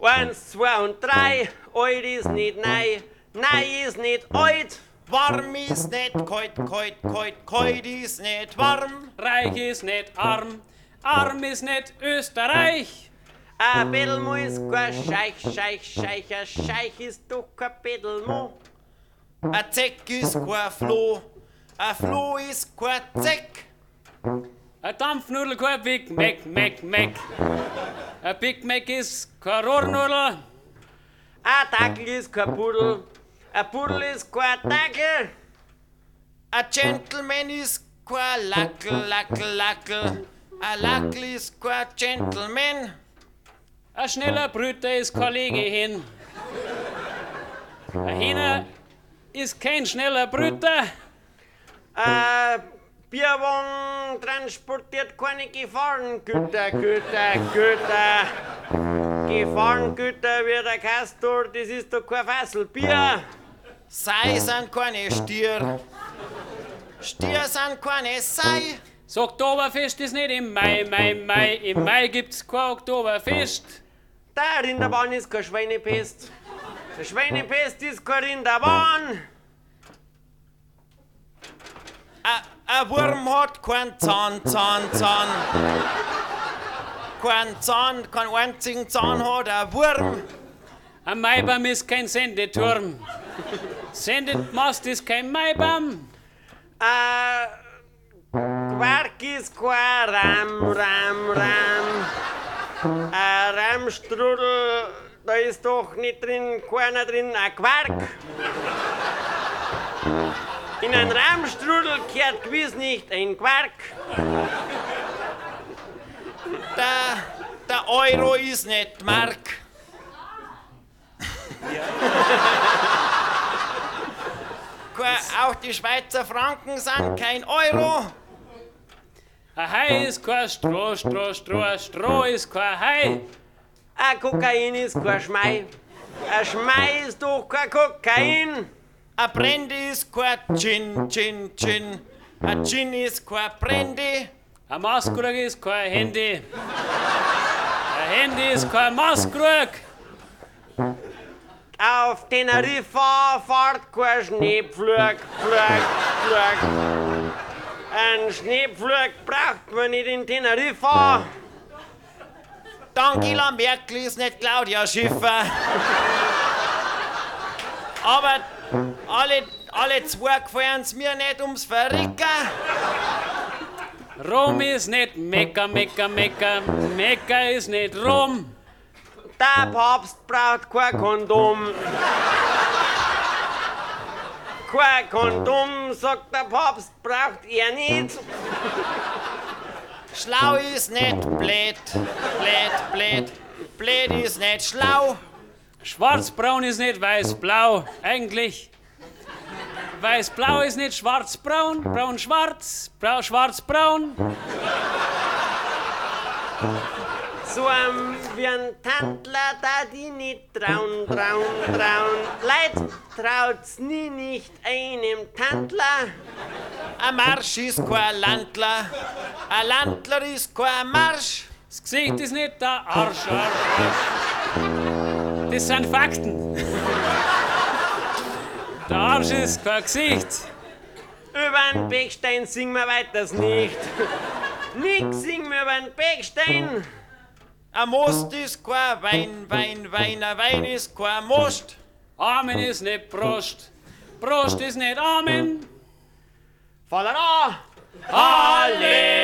1, 2 und 3, alt ist nicht neu, neu ist nicht alt. Warm ist nicht kalt, kalt, kalt, kalt ist nicht warm. Reich ist nicht arm, arm ist nicht Österreich. Ein Bettelmo ist kein Scheich, Scheich, Scheich, ein Scheich ist doch kein Bettelmo. Ein Zeck ist kein Floh, ein Floh ist kein Zeck. Ein Dampfnudel kein Big Mac, Mac, Mac. Ein Big Mac ist kein Rohrnudel. Ein Dackel ist kein Pudel, ein Pudel ist kein Dackel. Ein Gentleman ist kein Lackel, Lackel, Lackel. Ein Lackel ist kein Gentleman. Ein schneller Brüter ist kein Legehin. Ein Hähner ist kein schneller Brüter. Ein Bierwagen transportiert keine Gefahrengüter, Gefahrengüter wie der Kastor, das ist doch kein Fasselbier. Sei sind keine Stier. Stier sind keine Sei. Das Oktoberfest ist nicht im Mai, Mai. Im Mai gibt's kein Oktoberfest. Der Rinderbahn ist keine Schweinepest. Der Schweinepest ist keine Rinderbahn. Ein Wurm hat keinen Zahn. Keinen Zahn, keinen einzigen Zahn hat ein Wurm. Ein Maibaum ist kein Sendeturm. Sendemast ist kein Maibaum. Quark ist kein Ram. Ein Ramstrudel, da ist doch nicht drin, keiner drin, ein Quark. In ein Ramstrudel gehört gewiss nicht ein Quark. Der Euro ist nicht Mark. Auch die Schweizer Franken sind kein Euro. Ein Hai ist kein Stroh. Ein Stroh ist kein Hai. Ein Kokain ist kein Schmei. Ein Schmei ist doch kein Kokain. Ein Brandy ist kein Gin. Ein Gin ist kein Brandy. Ein Maßkrug ist kein Handy. Ein Handy ist kein Maßkrug. Auf Teneriffa fährt kein Schneepflug. Ein Schneepflug braucht man nicht in Teneriffa. Die Angela Merkel ist nicht Claudia Schiffer. Aber alle zwei gefallen's mir nicht ums Verrecken. Rom ist nicht Mekka. Mekka ist nicht Rom. Der Papst braucht kein Kondom. Kein Kondom, sagt der Papst, braucht er nicht. Schlau ist nicht blöd. Blöd ist nicht schlau. Schwarzbraun ist nicht weißblau. Eigentlich. Weißblau ist nicht schwarzbraun. Braun-schwarz. Schwarzbraun. So wie ein Tantler, da die nicht trauen. Leid traut's nie nicht einem Tantler. Ein Marsch ist kein Landler. Ein Landler ist kein Marsch. Das Gesicht ist nicht der Arsch. Das sind Fakten. Der Arsch ist kein Gesicht. Übern Bechstein singen wir weiters nicht. Nix singen wir übern Bechstein. Ein Most ist kein Wein. Ein Wein ist kein Most. Amen ist nicht Prost. Prost ist nicht Amen. Voller Halleluja!